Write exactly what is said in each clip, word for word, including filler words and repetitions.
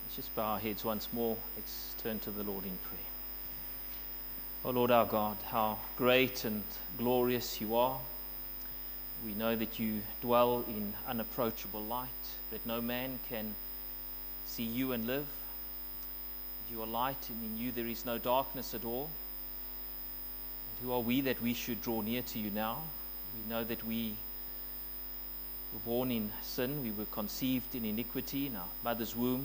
Let's just bow our heads once more. Let's turn to the Lord in prayer. Oh Lord our God, how great and glorious you are. We know that you dwell in unapproachable light, that no man can see you and live. You are light, and in you there is no darkness at all. And who are we that we should draw near to you now? We know that we were born in sin, we were conceived in iniquity in our mother's womb.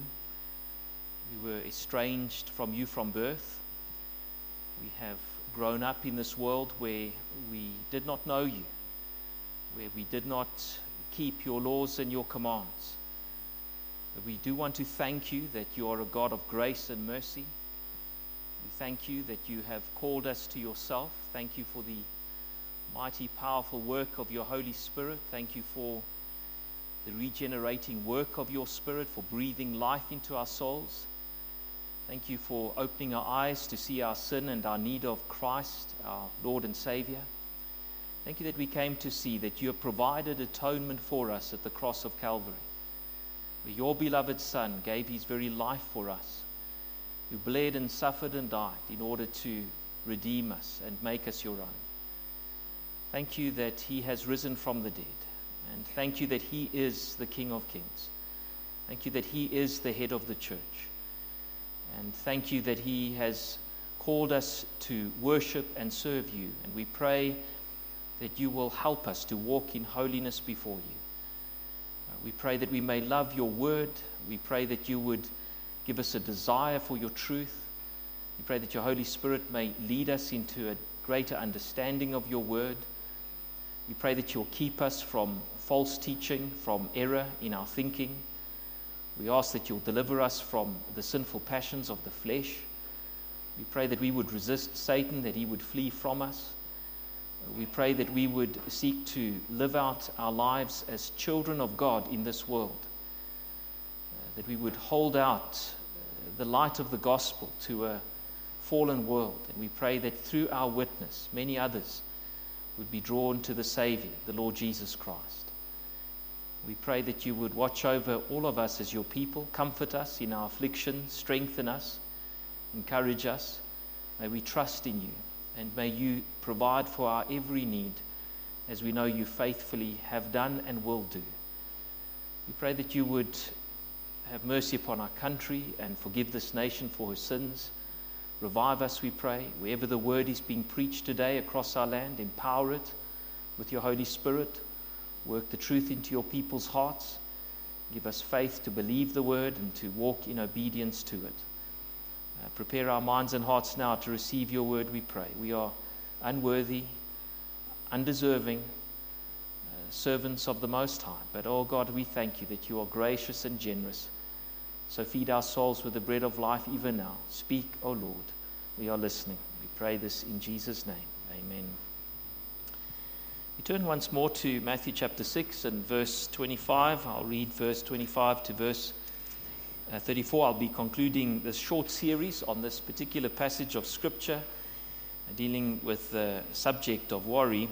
We were estranged from you from birth. We have grown up in this world where we did not know you, where we did not keep your laws and your commands. But we do want to thank you that you are a God of grace and mercy. We thank you that you have called us to yourself. Thank you for the mighty, powerful work of your Holy Spirit. Thank you for the regenerating work of your Spirit, for breathing life into our souls. Thank you for opening our eyes to see our sin and our need of Christ, our Lord and Savior. Thank you that we came to see that you have provided atonement for us at the cross of Calvary, where your beloved Son gave his very life for us, who bled and suffered and died in order to redeem us and make us your own. Thank you that he has risen from the dead, and thank you that he is the King of Kings. Thank you that he is the head of the church, and thank you that he has called us to worship and serve you, and we pray that you will help us to walk in holiness before you. We pray that we may love your word. We pray that you would give us a desire for your truth. We pray that your Holy Spirit may lead us into a greater understanding of your word. We pray that you'll keep us from false teaching, from error in our thinking. We ask that you'll deliver us from the sinful passions of the flesh. We pray that we would resist Satan, that he would flee from us. We pray that we would seek to live out our lives as children of God in this world, uh, that we would hold out uh, the light of the gospel to a fallen world. And we pray that through our witness, many others would be drawn to the Savior, the Lord Jesus Christ. We pray that you would watch over all of us as your people, comfort us in our affliction, strengthen us, encourage us. May we trust in you. And may you provide for our every need, as we know you faithfully have done and will do. We pray that you would have mercy upon our country and forgive this nation for her sins. Revive us, we pray. Wherever the word is being preached today across our land, empower it with your Holy Spirit. Work the truth into your people's hearts. Give us faith to believe the word and to walk in obedience to it. Uh, prepare our minds and hearts now to receive your word, we pray. We are unworthy, undeserving uh, servants of the Most High. But, oh God, we thank you that you are gracious and generous. So feed our souls with the bread of life even now. Speak, O Lord. We are listening. We pray this in Jesus' name. Amen. We turn once more to Matthew chapter six and verse twenty-five. I'll read verse twenty-five to verse Uh, thirty-four. I'll be concluding this short series on this particular passage of Scripture, uh, dealing with the subject of worry, um,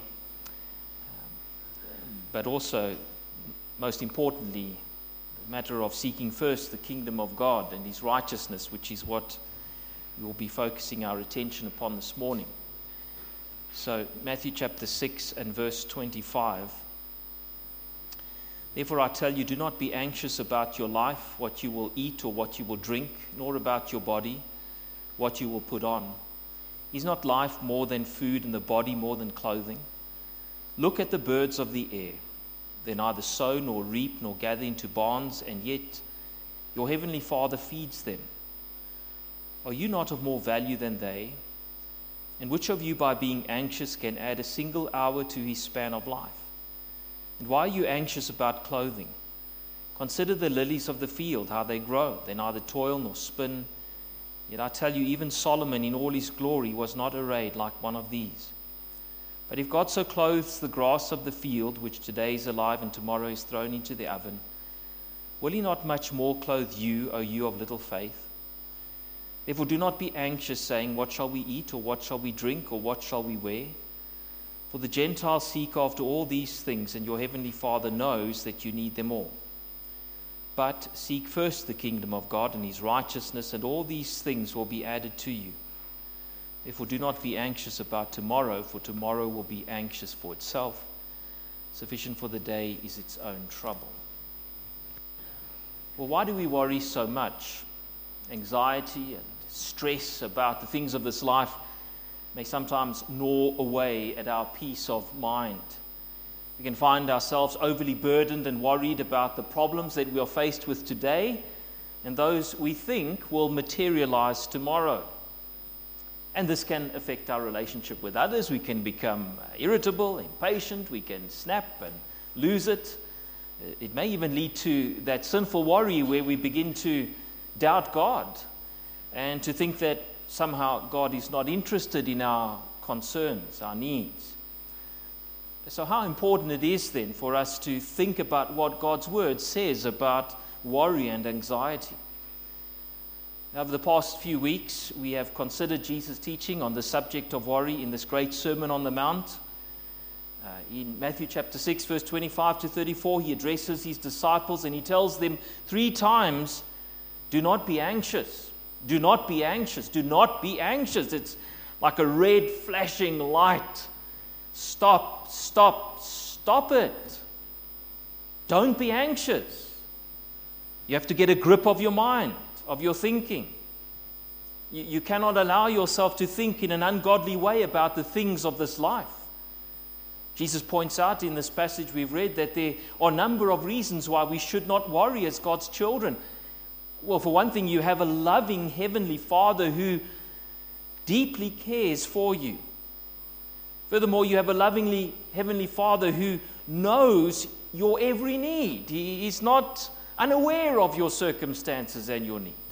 but also, most importantly, the matter of seeking first the kingdom of God and his righteousness, which is what we will be focusing our attention upon this morning. So, Matthew chapter six and verse twenty-five. Therefore I tell you, do not be anxious about your life, what you will eat or what you will drink, nor about your body, what you will put on. Is not life more than food and the body more than clothing? Look at the birds of the air. They neither sow nor reap nor gather into barns, and yet your heavenly Father feeds them. Are you not of more value than they? And which of you, by being anxious, can add a single hour to his span of life? And why are you anxious about clothing? Consider the lilies of the field, how they grow. They neither toil nor spin. Yet I tell you, even Solomon in all his glory was not arrayed like one of these. But if God so clothes the grass of the field, which today is alive and tomorrow is thrown into the oven, will he not much more clothe you, O you of little faith? Therefore do not be anxious, saying, what shall we eat, or what shall we drink, or what shall we wear? For the Gentiles seek after all these things, and your heavenly Father knows that you need them all. But seek first the kingdom of God and his righteousness, and all these things will be added to you. Therefore do not be anxious about tomorrow, for tomorrow will be anxious for itself. Sufficient for the day is its own trouble. Well, why do we worry so much? Anxiety and stress about the things of this life may sometimes gnaw away at our peace of mind. We can find ourselves overly burdened and worried about the problems that we are faced with today and those we think will materialize tomorrow. And this can affect our relationship with others. We can become irritable, impatient, we can snap and lose it. It may even lead to that sinful worry where we begin to doubt God and to think that somehow God is not interested in our concerns, our needs. So how important it is then for us to think about what God's word says about worry and anxiety. Over the past few weeks, we have considered Jesus' teaching on the subject of worry in this great Sermon on the Mount. Uh, in Matthew chapter six, verse twenty-five to thirty-four, he addresses his disciples and he tells them three times, do not be anxious, do not be anxious, do not be anxious. It's like a red flashing light. Stop, stop, stop it. Don't be anxious. You have to get a grip of your mind, of your thinking. You, you cannot allow yourself to think in an ungodly way about the things of this life. Jesus points out in this passage we've read that there are a number of reasons why we should not worry as God's children. Well, for one thing, you have a loving Heavenly Father who deeply cares for you. Furthermore, you have a lovingly Heavenly Father who knows your every need. He is not unaware of your circumstances and your need.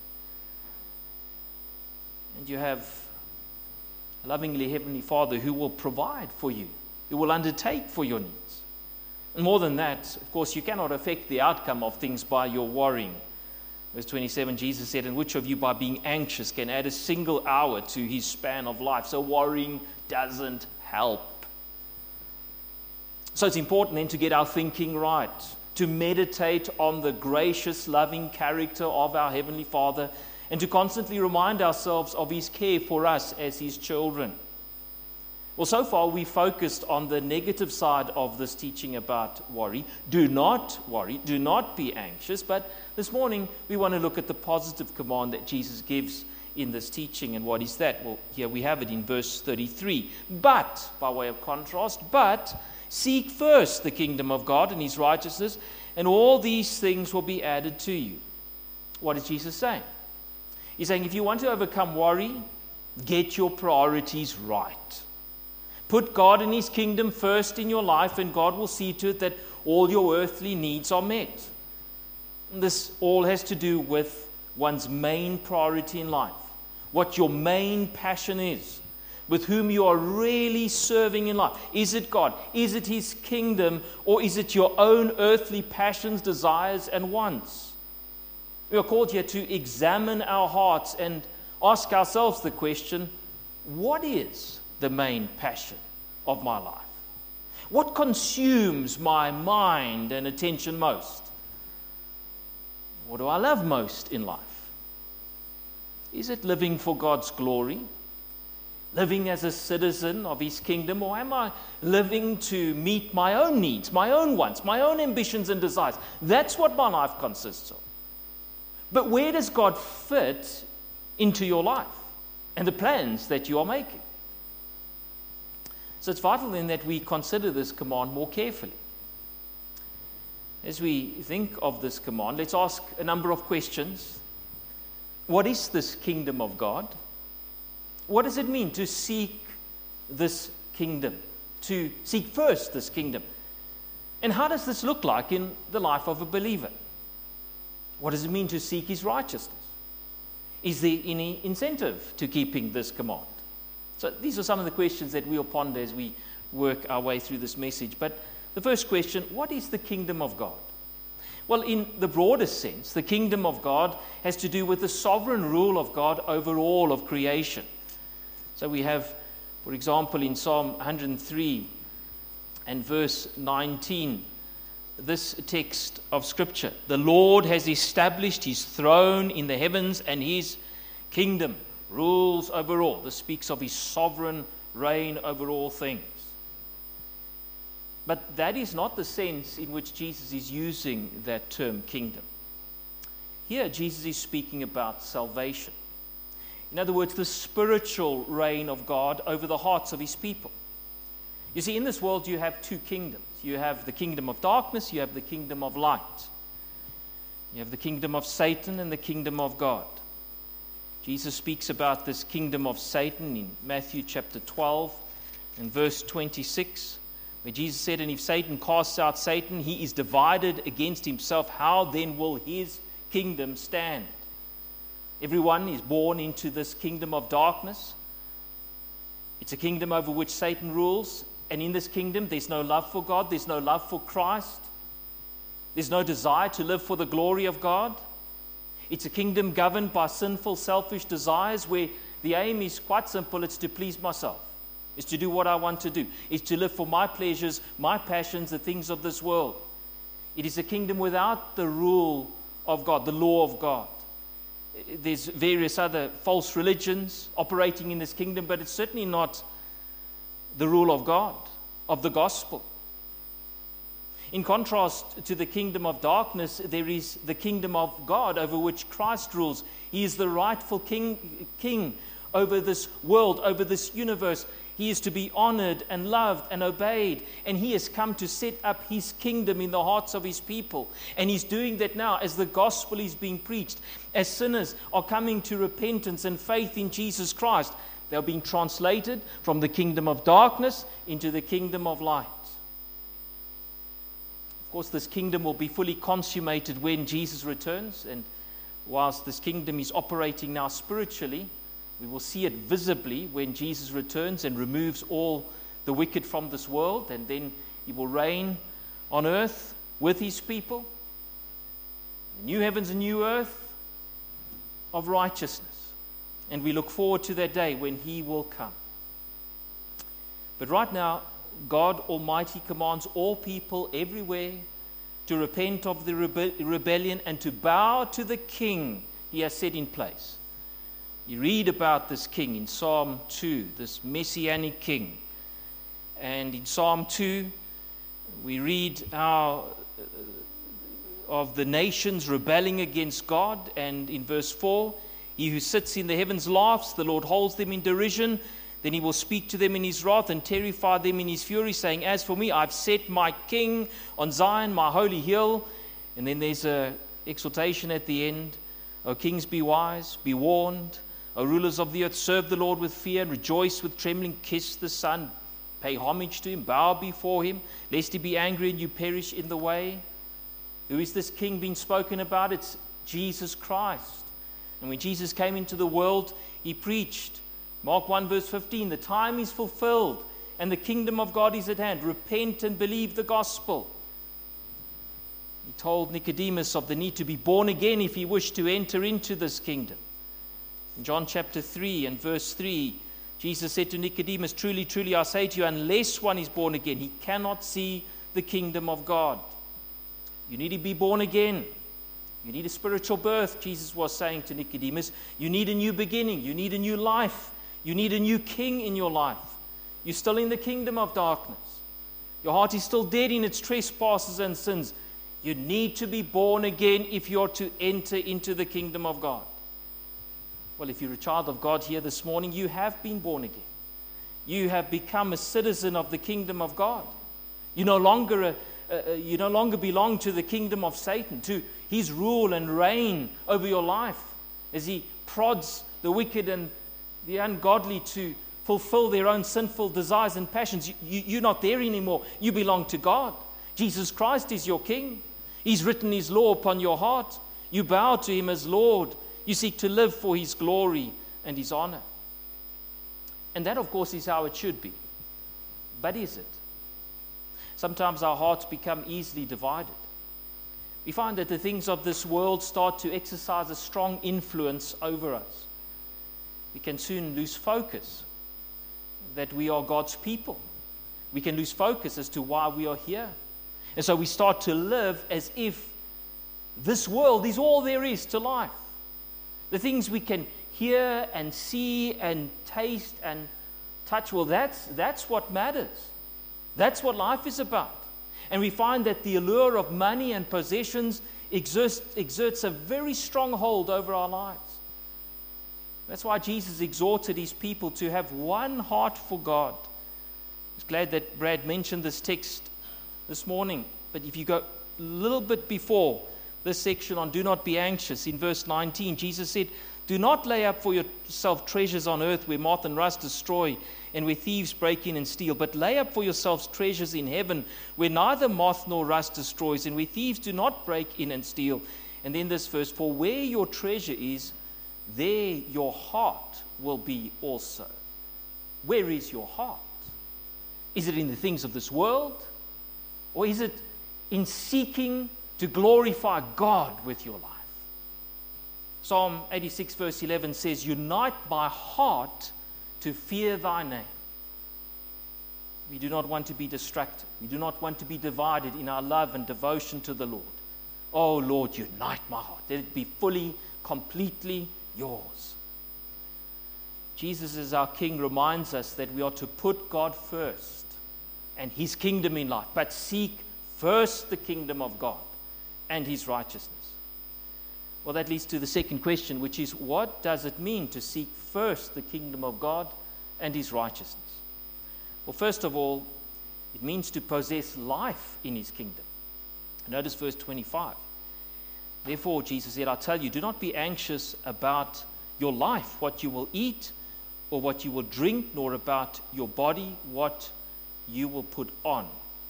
And you have a lovingly Heavenly Father who will provide for you, who will undertake for your needs. And more than that, of course, you cannot affect the outcome of things by your worrying. Verse twenty-seven, Jesus said, and which of you by being anxious can add a single hour to his span of life? So worrying doesn't help. So it's important then to get our thinking right, to meditate on the gracious, loving character of our Heavenly Father, and to constantly remind ourselves of his care for us as his children. Well, so far we focused on the negative side of this teaching about worry. Do not worry, do not be anxious, but this morning we want to look at the positive command that Jesus gives in this teaching. And what is that? Well, here we have it in verse thirty-three. But, by way of contrast, but seek first the kingdom of God and his righteousness, and all these things will be added to you. What is Jesus saying? He's saying if you want to overcome worry, get your priorities right. Put God and his kingdom first in your life, and God will see to it that all your earthly needs are met. This all has to do with one's main priority in life, what your main passion is, with whom you are really serving in life. Is it God? Is it his kingdom? Or is it your own earthly passions, desires, and wants? We are called here to examine our hearts and ask ourselves the question, what is the main passion of my life? What consumes my mind and attention most? What do I love most in life? Is it living for God's glory? Living as a citizen of his kingdom? Or am I living to meet my own needs, my own wants, my own ambitions and desires? That's what my life consists of. But where does God fit into your life and the plans that you are making? So it's vital then that we consider this command more carefully. As we think of this command, let's ask a number of questions. What is this kingdom of God? What does it mean to seek this kingdom? To seek first this kingdom? And how does this look like in the life of a believer? What does it mean to seek his righteousness? Is there any incentive to keeping this command? So these are some of the questions that we'll ponder as we work our way through this message. But the first question, what is the kingdom of God? Well, in the broadest sense, the kingdom of God has to do with the sovereign rule of God over all of creation. So we have, for example, in Psalm one hundred three and verse nineteen, this text of Scripture. The Lord has established his throne in the heavens, and his kingdom rules over all. This speaks of his sovereign reign over all things. But that is not the sense in which Jesus is using that term kingdom. Here, Jesus is speaking about salvation. In other words, the spiritual reign of God over the hearts of his people. You see, in this world you have two kingdoms. You have the kingdom of darkness, you have the kingdom of light. You have the kingdom of Satan and the kingdom of God. Jesus speaks about this kingdom of Satan in Matthew chapter twelve and verse twenty-six, where Jesus said, "And if Satan casts out Satan, he is divided against himself. How then will his kingdom stand?" Everyone is born into this kingdom of darkness. It's a kingdom over which Satan rules. And in this kingdom, there's no love for God. There's no love for Christ. There's no desire to live for the glory of God. It's a kingdom governed by sinful, selfish desires where the aim is quite simple. It's to please myself. It's to do what I want to do. It's to live for my pleasures, my passions, the things of this world. It is a kingdom without the rule of God, the law of God. There's various other false religions operating in this kingdom, but it's certainly not the rule of God, of the gospel. In contrast to the kingdom of darkness, there is the kingdom of God over which Christ rules. He is the rightful king, king over this world, over this universe. He is to be honored and loved and obeyed. And he has come to set up his kingdom in the hearts of his people. And he's doing that now as the gospel is being preached. As sinners are coming to repentance and faith in Jesus Christ, they're being translated from the kingdom of darkness into the kingdom of light. Of course, this kingdom will be fully consummated when Jesus returns. And whilst this kingdom is operating now spiritually, we will see it visibly when Jesus returns and removes all the wicked from this world. And then he will reign on earth with his people. New heavens and new earth of righteousness. And we look forward to that day when he will come. But right now, God Almighty commands all people everywhere to repent of the rebe- rebellion and to bow to the King he has set in place. You read about this King in Psalm two, this Messianic King. And in Psalm two, we read how of the nations rebelling against God. And in verse four, "He who sits in the heavens laughs, the Lord holds them in derision. Then he will speak to them in his wrath and terrify them in his fury, saying, As for me, I've set my king on Zion, my holy hill." And then there's an exhortation at the end. "O kings, be wise, be warned. O rulers of the earth, serve the Lord with fear and rejoice with trembling. Kiss the Son, pay homage to him, bow before him, lest he be angry and you perish in the way." Who is this king being spoken about? It's Jesus Christ. And when Jesus came into the world, he preached. Mark one verse fifteen, "The time is fulfilled and the kingdom of God is at hand. Repent and believe the gospel." He told Nicodemus of the need to be born again if he wished to enter into this kingdom. In John chapter three and verse three, Jesus said to Nicodemus, "Truly, truly, I say to you, unless one is born again, he cannot see the kingdom of God." You need to be born again. You need a spiritual birth, Jesus was saying to Nicodemus. You need a new beginning. You need a new life. You need a new king in your life. You're still in the kingdom of darkness. Your heart is still dead in its trespasses and sins. You need to be born again if you're to enter into the kingdom of God. Well, if you're a child of God here this morning, you have been born again. You have become a citizen of the kingdom of God. You no longer a, uh, you no longer belong to the kingdom of Satan, to his rule and reign over your life as he prods the wicked and the ungodly to fulfill their own sinful desires and passions. You, you, you're not there anymore. You belong to God. Jesus Christ is your King. He's written his law upon your heart. You bow to him as Lord. You seek to live for his glory and his honor. And that, of course, is how it should be. But is it? Sometimes our hearts become easily divided. We find that the things of this world start to exercise a strong influence over us. We can soon lose focus that we are God's people. We can lose focus as to why we are here. And so we start to live as if this world is all there is to life. The things we can hear and see and taste and touch, well, that's, that's what matters. That's what life is about. And we find that the allure of money and possessions exerts, exerts a very strong hold over our lives. That's why Jesus exhorted his people to have one heart for God. I was glad that Brad mentioned this text this morning. But if you go a little bit before this section on do not be anxious, in verse nineteen, Jesus said, do not lay up for yourself treasures on earth where moth and rust destroy and where thieves break in and steal, but lay up for yourselves treasures in heaven where neither moth nor rust destroys and where thieves do not break in and steal. And then this verse, for where your treasure is, there your heart will be also. Where is your heart? Is it in the things of this world? Or is it in seeking to glorify God with your life? Psalm eighty-six verse eleven says, unite my heart to fear thy name. We do not want to be distracted. We do not want to be divided in our love and devotion to the Lord. Oh Lord, unite my heart. Let it be fully, completely yours. Jesus as our King reminds us that we are to put God first and his kingdom in life, but seek first the kingdom of God and his righteousness. Well, that leads to the second question, which is, what does it mean to seek first the kingdom of God and his righteousness? Well, first of all, it means to possess life in his kingdom. Notice verse twenty-five. Therefore, Jesus said, I tell you, do not be anxious about your life, what you will eat or what you will drink, nor about your body, what you will put on.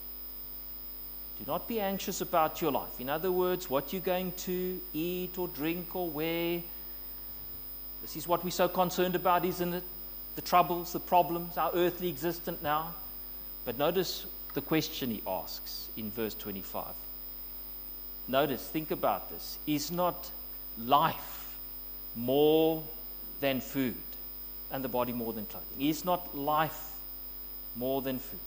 Do not be anxious about your life. In other words, what you're going to eat or drink or wear. This is what we're so concerned about, isn't it? The troubles, the problems, our earthly existence now. But notice the question he asks in verse twenty-five. Notice, think about this. Is not life more than food, and the body more than clothing? Is not life more than food?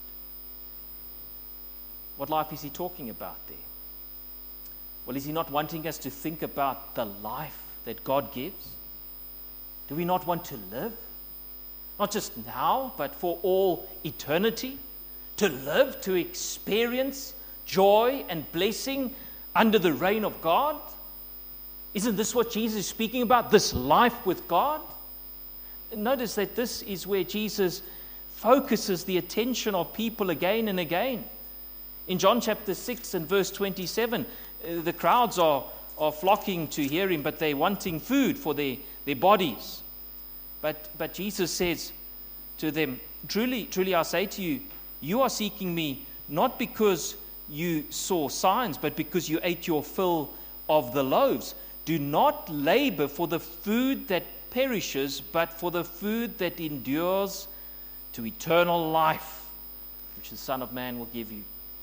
What life is he talking about there? Well, is he not wanting us to think about the life that God gives? Do we not want to live? Not just now, but for all eternity? To live, to experience joy and blessing under the reign of God? Isn't this what Jesus is speaking about? This life with God? Notice that this is where Jesus focuses the attention of people again and again. In John chapter six and verse twenty-seven, uh, the crowds are, are flocking to hear him, but they're wanting food for their, their bodies. But, but Jesus says to them, truly, truly I say to you, you are seeking me not because you saw signs, but because you ate your fill of the loaves. Do not labor for the food that perishes, but for the food that endures to eternal life, which the Son of Man will give you.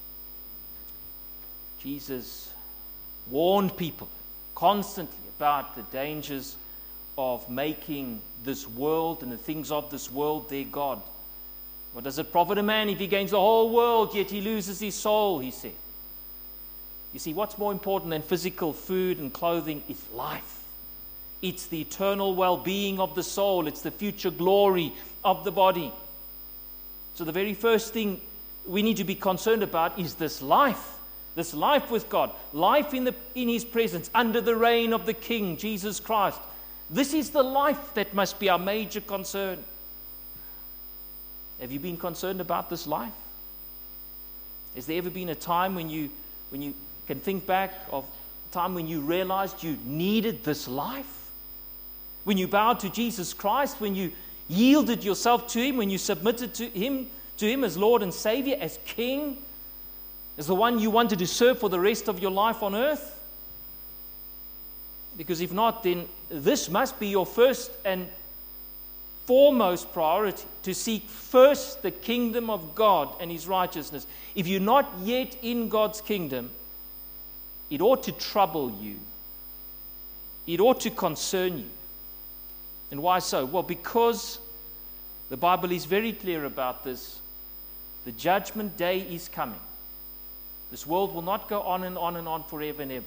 Jesus warned people constantly about the dangers of making this world and the things of this world their God. What does it profit a man if he gains the whole world, yet he loses his soul, he said. You see, what's more important than physical food and clothing is life. It's the eternal well-being of the soul. It's the future glory of the body. So the very first thing we need to be concerned about is this life. This life with God, life in the in his presence, under the reign of the King, Jesus Christ. This is the life that must be our major concern. Have you been concerned about this life? Has there ever been a time when you when you can think back of a time when you realized you needed this life? When you bowed to Jesus Christ, when you yielded yourself to him, when you submitted to him, to him as Lord and Savior, as King, as the one you wanted to serve for the rest of your life on earth? Because if not, then this must be your first and foremost priority, to seek first the kingdom of God and his righteousness. If you're not yet in God's kingdom, it ought to trouble you. It ought to concern you. And why so? Well, because the Bible is very clear about this. The judgment day is coming. This world will not go on and on and on forever and ever.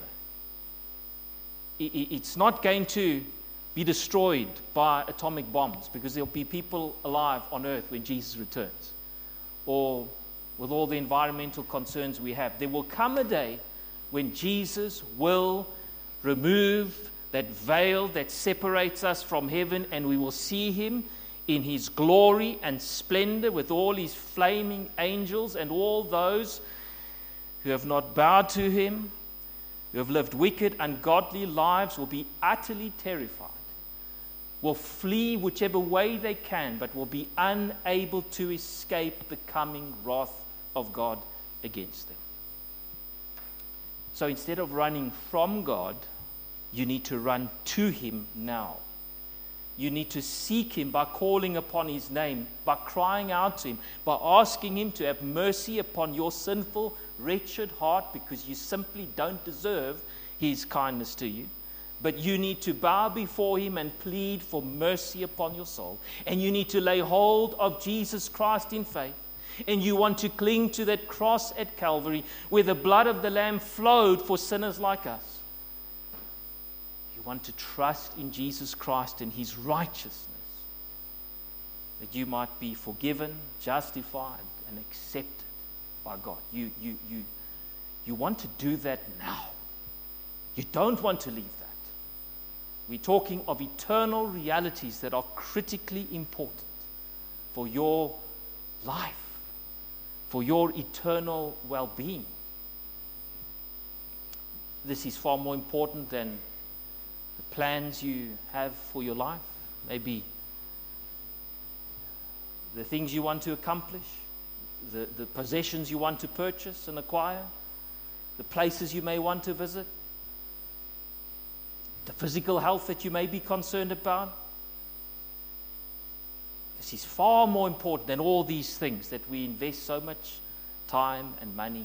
It's not going to be destroyed by atomic bombs, because there'll be people alive on earth when Jesus returns, or with all the environmental concerns we have. There will come a day when Jesus will remove that veil that separates us from heaven, and we will see him in his glory and splendor with all his flaming angels, and all those who have not bowed to him, who have lived wicked, ungodly lives, will be utterly terrified, will flee whichever way they can, but will be unable to escape the coming wrath of God against them. So instead of running from God, you need to run to him now. You need to seek him by calling upon his name, by crying out to him, by asking him to have mercy upon your sinful, wretched heart, because you simply don't deserve his kindness to you. But you need to bow before him and plead for mercy upon your soul. And you need to lay hold of Jesus Christ in faith. And you want to cling to that cross at Calvary, where the blood of the Lamb flowed for sinners like us. You want to trust in Jesus Christ and his righteousness, that you might be forgiven, justified, and accepted by God. You, you, you, you want to do that now. You don't want to leave that. We're talking of eternal realities that are critically important for your life, for your eternal well-being. This is far more important than the plans you have for your life, maybe the things you want to accomplish, the, the possessions you want to purchase and acquire, the places you may want to visit, the physical health that you may be concerned about. This is far more important than all these things that we invest so much time and money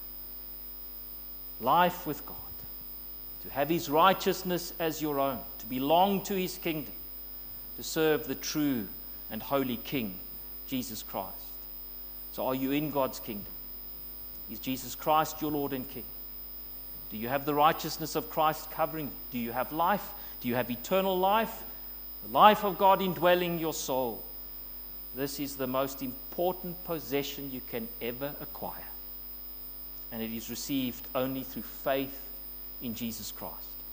in. Life with God, to have his righteousness as your own, to belong to his kingdom, to serve the true and holy King, Jesus Christ. So are you in God's kingdom? Is Jesus Christ your Lord and King? Do you have the righteousness of Christ covering you? Do you have life? Do you have eternal life? The life of God indwelling your soul. This is the most important possession you can ever acquire. And it is received only through faith in Jesus Christ.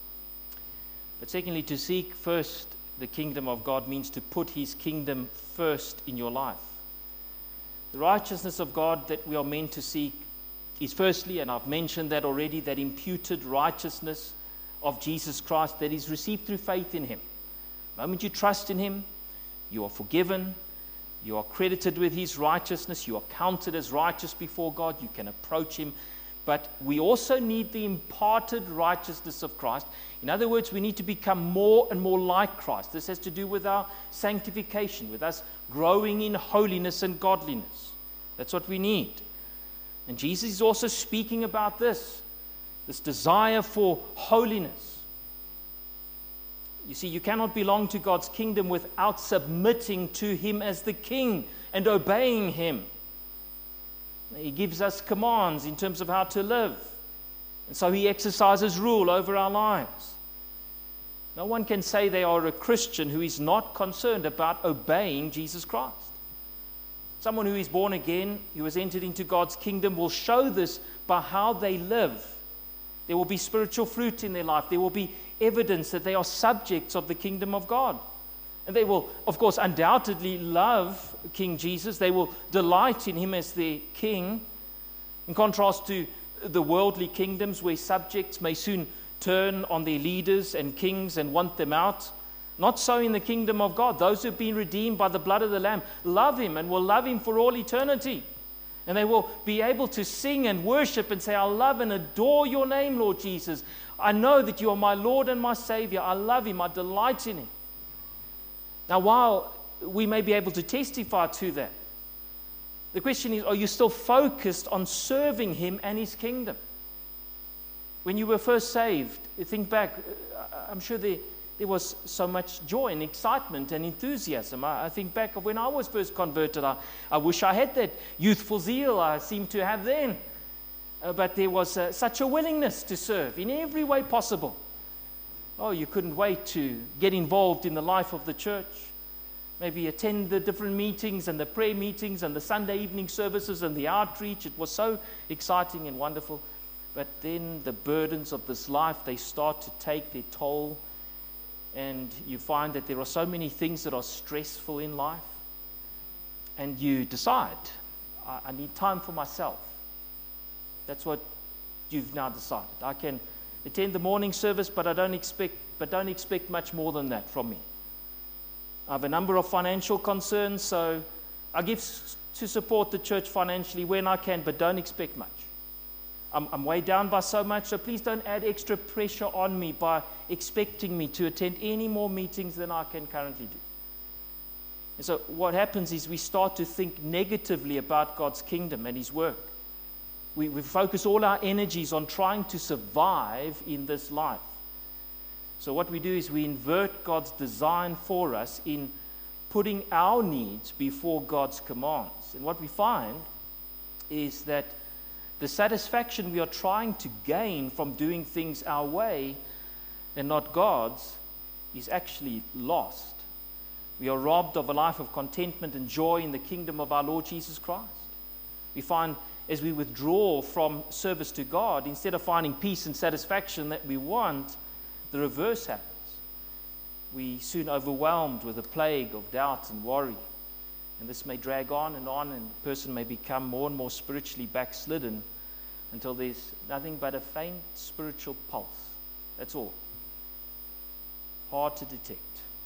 But secondly, to seek first the kingdom of God means to put his kingdom first in your life. The righteousness of God that we are meant to seek is firstly, and I've mentioned that already, that imputed righteousness of Jesus Christ that is received through faith in him. The moment you trust in him, you are forgiven, you are credited with his righteousness, you are counted as righteous before God, you can approach him. But we also need the imparted righteousness of Christ. In other words, we need to become more and more like Christ. This has to do with our sanctification, with us growing in holiness and godliness. That's what we need. And Jesus is also speaking about this, this desire for holiness. You see, you cannot belong to God's kingdom without submitting to him as the king and obeying him. He gives us commands in terms of how to live. And so he exercises rule over our lives. No one can say they are a Christian who is not concerned about obeying Jesus Christ. Someone who is born again, who has entered into God's kingdom, will show this by how they live. There will be spiritual fruit in their life. There will be evidence that they are subjects of the kingdom of God. And they will, of course, undoubtedly love King Jesus. They will delight in him as their king. In contrast to the worldly kingdoms where subjects may soon turn on their leaders and kings and want them out. Not so in the kingdom of God. Those who have been redeemed by the blood of the Lamb love him and will love him for all eternity. And they will be able to sing and worship and say, I love and adore your name, Lord Jesus. I know that you are my Lord and my Savior. I love him. I delight in him. Now, while we may be able to testify to that, the question is, are you still focused on serving him and his kingdom? When you were first saved, think back, I'm sure there, there was so much joy and excitement and enthusiasm. I, I think back of when I was first converted. I, I wish I had that youthful zeal I seemed to have then. uh, but there was uh, such a willingness to serve in every way possible. Oh, you couldn't wait to get involved in the life of the church. Maybe attend the different meetings and the prayer meetings and the Sunday evening services and the outreach. It was so exciting and wonderful. But then the burdens of this life, they start to take their toll. And you find that there are so many things that are stressful in life. And you decide, I, I need time for myself. That's what you've now decided. I can attend the morning service, but I don't expect, but don't expect much more than that from me. I have a number of financial concerns, so I give s- to support the church financially when I can, but don't expect much. I'm, I'm weighed down by so much, so please don't add extra pressure on me by expecting me to attend any more meetings than I can currently do. And so what happens is we start to think negatively about God's kingdom and His work. We, we focus all our energies on trying to survive in this life. So what we do is we invert God's design for us in putting our needs before God's commands. And what we find is that the satisfaction we are trying to gain from doing things our way and not God's is actually lost. We are robbed of a life of contentment and joy in the kingdom of our Lord Jesus Christ. We find as we withdraw from service to God, instead of finding peace and satisfaction that we want, the reverse happens. We soon overwhelmed with a plague of doubt and worry. And this may drag on and on, and the person may become more and more spiritually backslidden until there's nothing but a faint spiritual pulse. That's all. Hard to detect.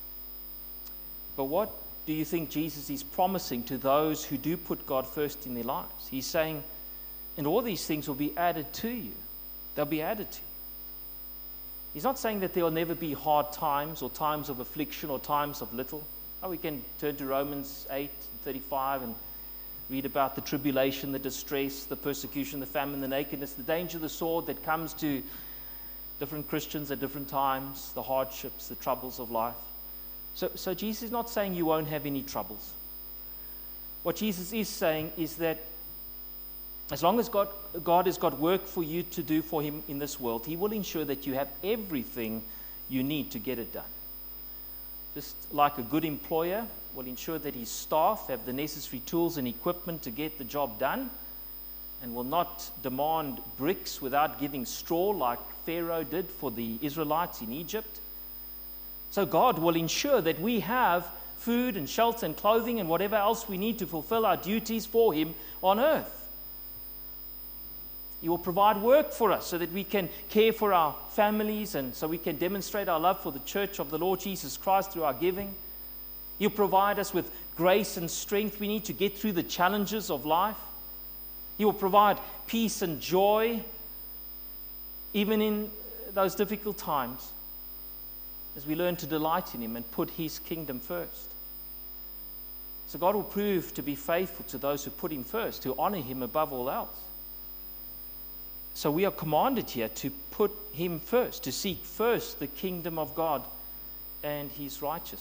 But what do you think Jesus is promising to those who do put God first in their lives? He's saying, and all these things will be added to you. They'll be added to you. He's not saying that there will never be hard times or times of affliction or times of little. Oh, we can turn to Romans eight thirty-five and read about the tribulation, the distress, the persecution, the famine, the nakedness, the danger of the sword that comes to different Christians at different times, the hardships, the troubles of life. So, so Jesus is not saying you won't have any troubles. What Jesus is saying is that as long as God, God has got work for you to do for Him in this world, He will ensure that you have everything you need to get it done. Just like a good employer will ensure that his staff have the necessary tools and equipment to get the job done, and will not demand bricks without giving straw like Pharaoh did for the Israelites in Egypt. So God will ensure that we have food and shelter and clothing and whatever else we need to fulfill our duties for Him on earth. He will provide work for us so that we can care for our families and so we can demonstrate our love for the church of the Lord Jesus Christ through our giving. He'll provide us with grace and strength we need to get through the challenges of life. He will provide peace and joy even in those difficult times as we learn to delight in Him and put His kingdom first. So God will prove to be faithful to those who put Him first, who honor Him above all else. So we are commanded here to put Him first, to seek first the kingdom of God and His righteousness.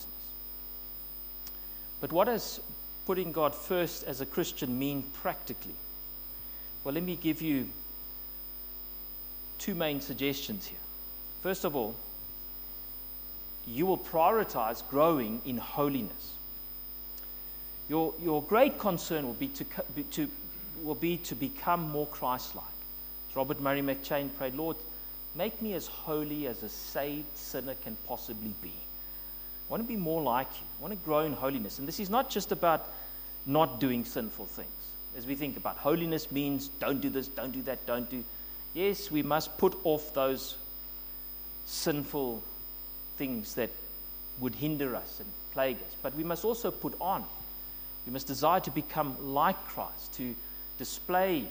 But what does putting God first as a Christian mean practically? Well, let me give you two main suggestions here. First of all, you will prioritize growing in holiness. Your, your great concern will be to, to, will be to become more Christ-like. Robert Murray McChain prayed, Lord, make me as holy as a saved sinner can possibly be. I want to be more like You. I want to grow in holiness. And this is not just about not doing sinful things. As we think about holiness means don't do this, don't do that, don't do. Yes, we must put off those sinful things that would hinder us and plague us. But we must also put on. We must desire to become like Christ, to display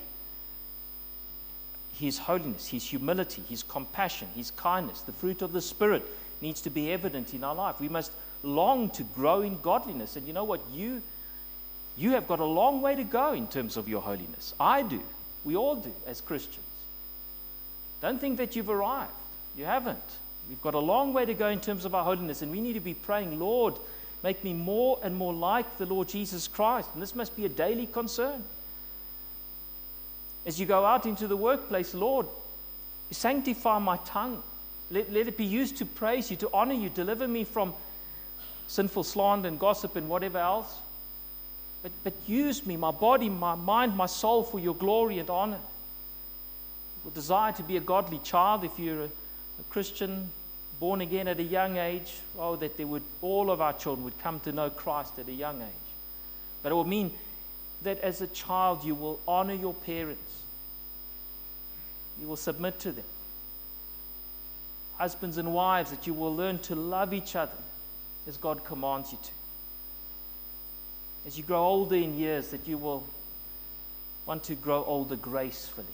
His holiness, His humility, His compassion, His kindness. The fruit of the Spirit needs to be evident in our life. We must long to grow in godliness. And you know what? You, you have got a long way to go in terms of your holiness. I do. We all do as Christians. Don't think that you've arrived. You haven't. We've got a long way to go in terms of our holiness. And we need to be praying, Lord, make me more and more like the Lord Jesus Christ. And this must be a daily concern. As you go out into the workplace, Lord, sanctify my tongue. Let, let it be used to praise you, to honor you. Deliver me from sinful slander and gossip and whatever else. But, but use me, my body, my mind, my soul for your glory and honor. With desire to be a godly child, if you're a, a Christian, born again at a young age, oh, that there would, all of our children would come to know Christ at a young age. But it will mean that as a child you will honor your parents. You will submit to them. Husbands and wives, that you will learn to love each other as God commands you to. As you grow older in years, that you will want to grow older gracefully.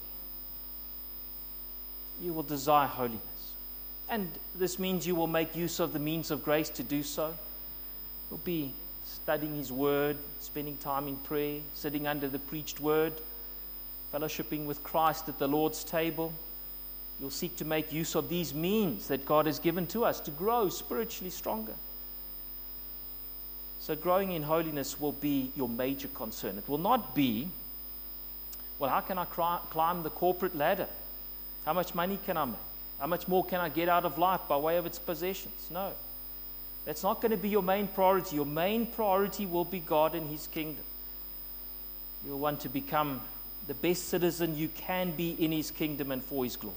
You will desire holiness. And this means you will make use of the means of grace to do so. You'll be studying His Word, spending time in prayer, sitting under the preached Word, fellowshipping with Christ at the Lord's table. You'll seek to make use of these means that God has given to us to grow spiritually stronger. So growing in holiness will be your major concern. It will not be, well, how can I cri- climb the corporate ladder? How much money can I make? How much more can I get out of life by way of its possessions? No. That's not going to be your main priority. Your main priority will be God and His kingdom. You'll want to become the best citizen you can be in His kingdom and for His glory.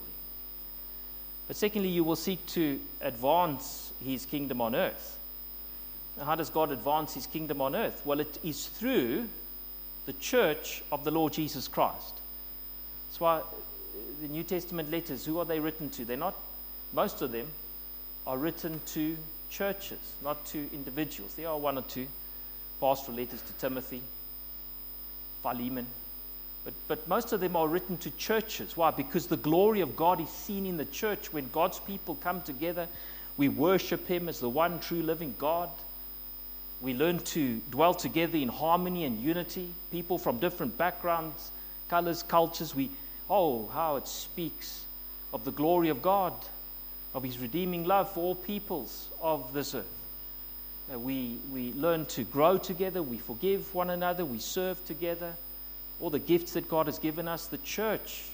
But secondly, you will seek to advance His kingdom on earth. Now, how does God advance His kingdom on earth? Well, it is through the church of the Lord Jesus Christ. That's why the New Testament letters, who are they written to? They're not, most of them are written to churches, not to individuals. There are one or two pastoral letters to Timothy, Philemon. But, but most of them are written to churches. Why? Because the glory of God is seen in the church. When God's people come together, we worship Him as the one true living God. We learn to dwell together in harmony and unity. People from different backgrounds, colors, cultures. We, oh, how it speaks of the glory of God, of His redeeming love for all peoples of this earth. Uh, we, we learn to grow together. We forgive one another. We serve together. All the gifts that God has given us, the church.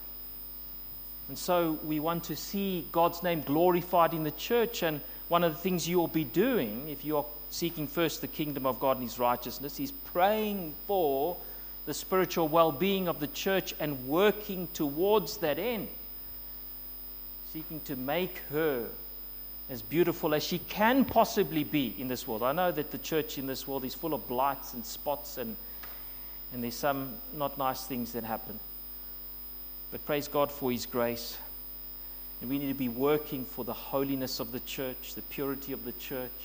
And so we want to see God's name glorified in the church. And one of the things you will be doing, if you are seeking first the kingdom of God and His righteousness, is praying for the spiritual well-being of the church and working towards that end. Seeking to make her as beautiful as she can possibly be in this world. I know that the church in this world is full of blights and spots, and And there's some not nice things that happen. But praise God for His grace. And we need to be working for the holiness of the church, the purity of the church.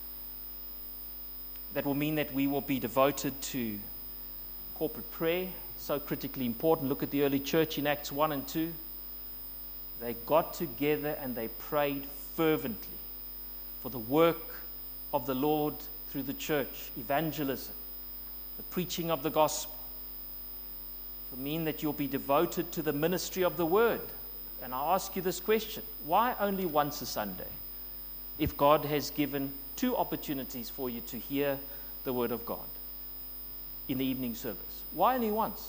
That will mean that we will be devoted to corporate prayer, so critically important. Look at the early church in Acts one and two. They got together and they prayed fervently for the work of the Lord through the church, evangelism, the preaching of the gospel. It will mean that you'll be devoted to the ministry of the word. And I ask you this question: why only once a Sunday, if God has given two opportunities for you to hear the word of God in the evening service? Why only once?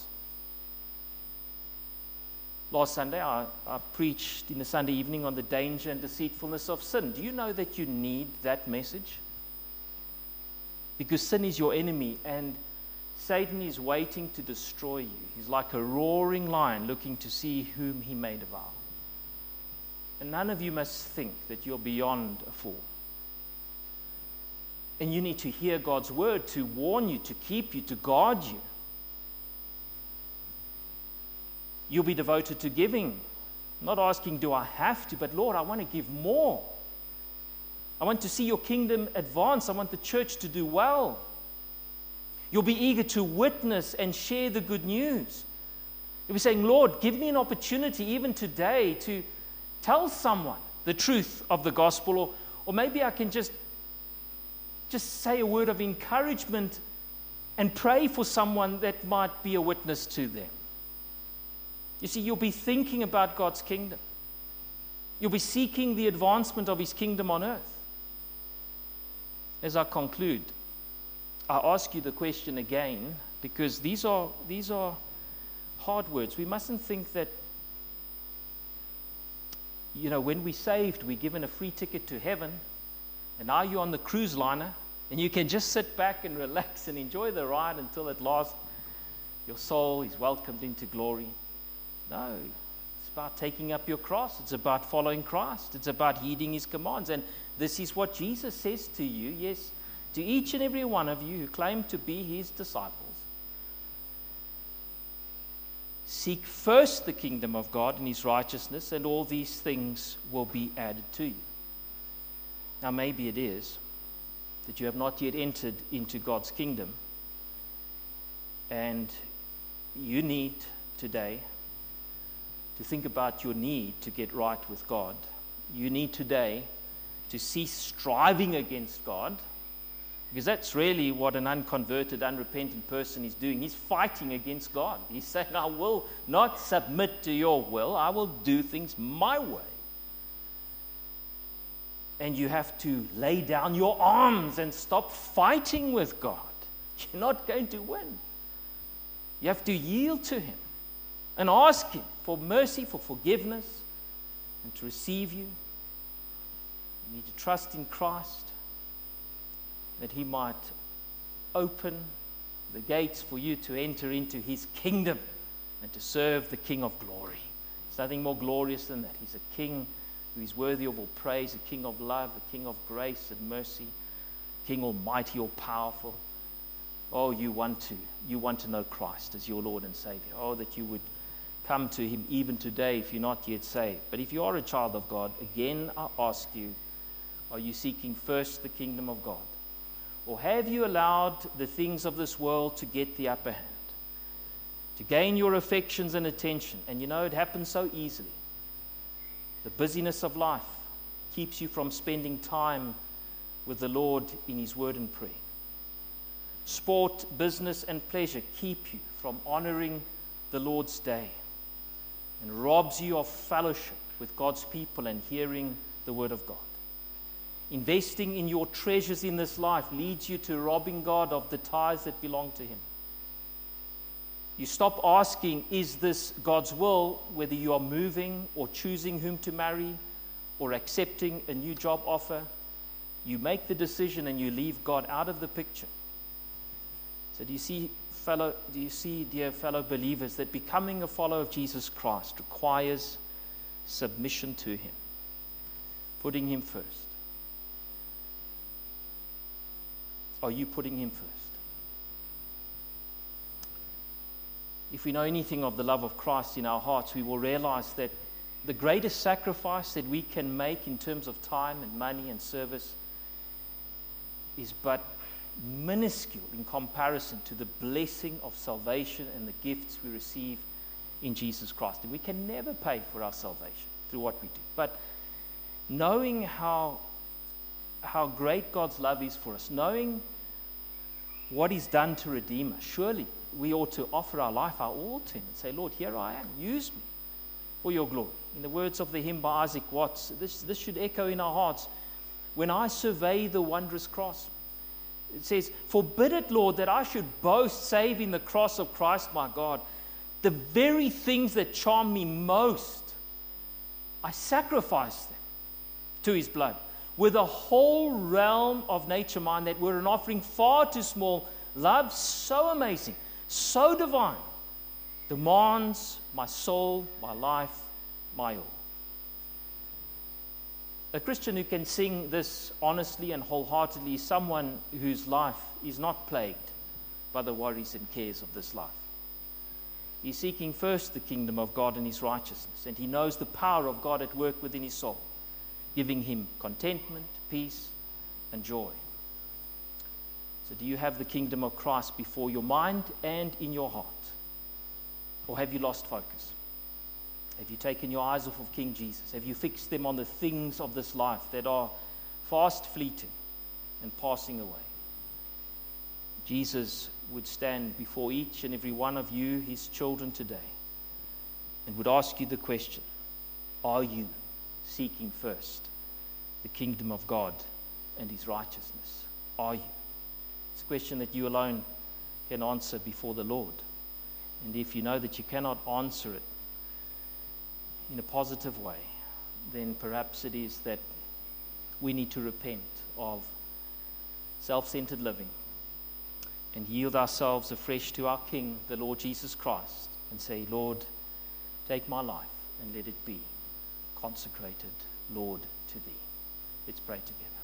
Last Sunday, I, I preached in the Sunday evening on the danger and deceitfulness of sin. Do you know that you need that message? Because sin is your enemy, and Satan is waiting to destroy you. He's like a roaring lion looking to see whom he may devour. And none of you must think that you're beyond a fall. And you need to hear God's word to warn you, to keep you, to guard you. You'll be devoted to giving. Not asking, do I have to? But Lord, I want to give more. I want to see your kingdom advance. I want the church to do well. You'll be eager to witness and share the good news. You'll be saying, Lord, give me an opportunity even today to tell someone the truth of the gospel. Or, or maybe I can just, just say a word of encouragement and pray for someone that might be a witness to them. You see, you'll be thinking about God's kingdom. You'll be seeking the advancement of His kingdom on earth. As I conclude, I ask you the question again, because these are, these are hard words. We mustn't think that, you know, when we're saved, we're given a free ticket to heaven, and now you're on the cruise liner, and you can just sit back and relax and enjoy the ride until at last your soul is welcomed into glory. No, it's about taking up your cross. It's about following Christ. It's about heeding his commands. And this is what Jesus says to you, yes, to each and every one of you who claim to be his disciples. Seek first the kingdom of God and his righteousness, and all these things will be added to you. Now, maybe it is that you have not yet entered into God's kingdom, and you need today to think about your need to get right with God. You need today to cease striving against God, because that's really what an unconverted, unrepentant person is doing. He's fighting against God. He's saying, I will not submit to your will. I will do things my way. And you have to lay down your arms and stop fighting with God. You're not going to win. You have to yield to him and ask him for mercy, for forgiveness, and to receive you. You need to trust in Christ, that he might open the gates for you to enter into his kingdom and to serve the King of glory. There's nothing more glorious than that. He's a king who is worthy of all praise, a king of love, a king of grace and mercy, king almighty, all powerful. Oh, you want to, you want to know Christ as your Lord and Savior. Oh, that you would come to him even today if you're not yet saved. But if you are a child of God, again I ask you, are you seeking first the kingdom of God? Or have you allowed the things of this world to get the upper hand, to gain your affections and attention? And you know, it happens so easily. The busyness of life keeps you from spending time with the Lord in his word and prayer. Sport, business, and pleasure keep you from honoring the Lord's day and robs you of fellowship with God's people and hearing the word of God. Investing in your treasures in this life leads you to robbing God of the tithes that belong to him. You stop asking, is this God's will, whether you are moving or choosing whom to marry or accepting a new job offer. You make the decision and you leave God out of the picture. So do you see, fellow, do you see, dear fellow believers, that becoming a follower of Jesus Christ requires submission to him, putting him first? Are you putting him first? If we know anything of the love of Christ in our hearts, we will realize that the greatest sacrifice that we can make in terms of time and money and service is but minuscule in comparison to the blessing of salvation and the gifts we receive in Jesus Christ. And we can never pay for our salvation through what we do. But knowing how how great God's love is for us, knowing what he's done to redeem us, surely we ought to offer our life, our all to him and say, Lord, here I am, use me for your glory. In the words of the hymn by Isaac Watts, this, this should echo in our hearts. When I survey the wondrous cross, it says, forbid it, Lord, that I should boast save in the cross of Christ my God. The very things that charm me most, I sacrifice them to his blood. With a whole realm of nature mine that were an offering far too small, love so amazing, so divine, demands my soul, my life, my all. A Christian who can sing this honestly and wholeheartedly is someone whose life is not plagued by the worries and cares of this life. He's seeking first the kingdom of God and his righteousness, and he knows the power of God at work within his soul, giving him contentment, peace, and joy. So do you have the kingdom of Christ before your mind and in your heart? Or have you lost focus? Have you taken your eyes off of King Jesus? Have you fixed them on the things of this life that are fast fleeting and passing away? Jesus would stand before each and every one of you, his children today, and would ask you the question, are you seeking first the kingdom of God and his righteousness? Are you? It's a question that you alone can answer before the Lord. And if you know that you cannot answer it in a positive way, then perhaps it is that we need to repent of self-centered living and yield ourselves afresh to our King, the Lord Jesus Christ, and say, Lord, take my life and let it be consecrated, Lord, to thee. Let's pray together.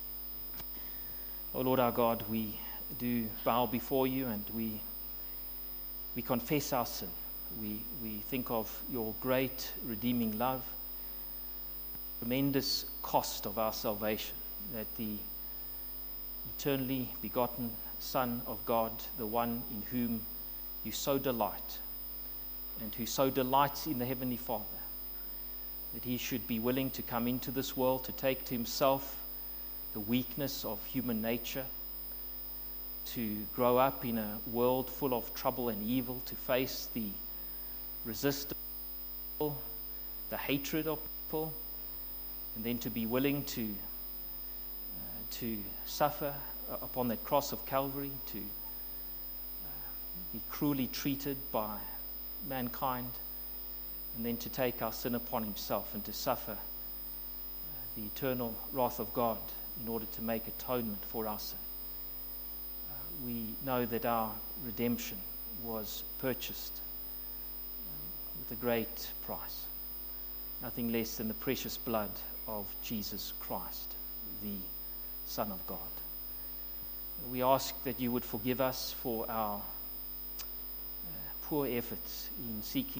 Oh Lord our God, we do bow before you, and we we confess our sin. We we think of your great redeeming love, tremendous cost of our salvation, that the eternally begotten Son of God, the one in whom you so delight, and who so delights in the Heavenly Father, that he should be willing to come into this world to take to himself the weakness of human nature, to grow up in a world full of trouble and evil, to face the resistance, the hatred of people, and then to be willing to uh, to suffer upon that cross of Calvary, to uh, be cruelly treated by mankind, and then to take our sin upon himself and to suffer uh, the eternal wrath of God in order to make atonement for our sin. Uh, we know that our redemption was purchased um, with a great price, nothing less than the precious blood of Jesus Christ, the Son of God. We ask that you would forgive us for our uh, poor efforts in seeking.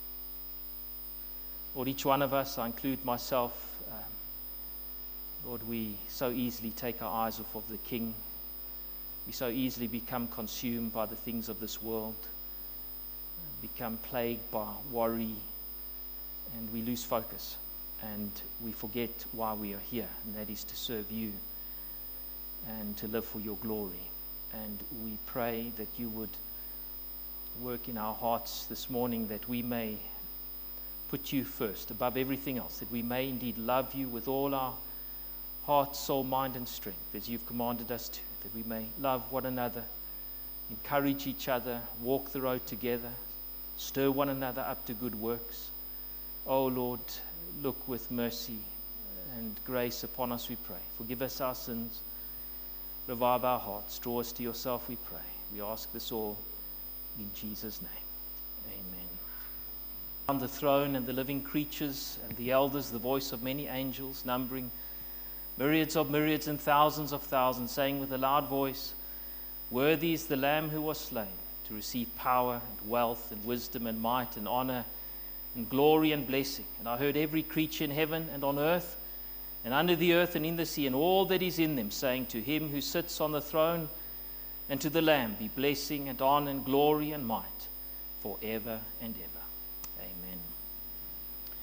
Lord, each one of us, I include myself, um, Lord, we so easily take our eyes off of the King. We so easily become consumed by the things of this world, become plagued by worry, and we lose focus, and we forget why we are here, and that is to serve you and to live for your glory. And we pray that you would work in our hearts this morning, that we may put you first above everything else, that we may indeed love you with all our heart, soul, mind, and strength, as you've commanded us to, that we may love one another, encourage each other, walk the road together, stir one another up to good works. Oh Lord, look with mercy and grace upon us, we pray. Forgive us our sins. Revive our hearts. Draw us to yourself, we pray. We ask this all in Jesus' name. Amen. On the throne and the living creatures and the elders, the voice of many angels, numbering myriads of myriads and thousands of thousands, saying with a loud voice, worthy is the Lamb who was slain to receive power and wealth and wisdom and might and honor and glory and blessing. And I heard every creature in heaven and on earth and under the earth and in the sea, and all that is in them, saying, to him who sits on the throne and to the Lamb be blessing and honor and glory and might forever and ever. Amen.